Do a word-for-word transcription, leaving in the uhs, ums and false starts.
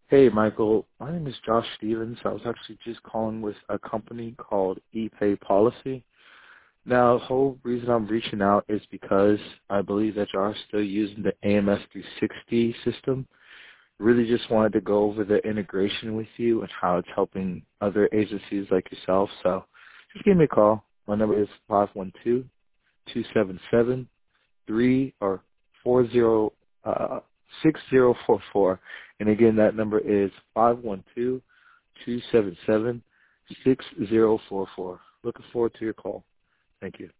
Hey, Michael. My name is Josh Stevens. I was actually just calling with a company called ePay Policy. Now, the whole reason I'm reaching out is because I believe that you are still using the A M S three sixty system. Really just wanted to go over the integration with you and how it's helping other agencies like yourself. So just give me a call. My number is five one two, two seven seven, three or four zero uh six zero four four, and again that number is five one two, two seven seven, six zero four four. Looking forward to your call. Thank you.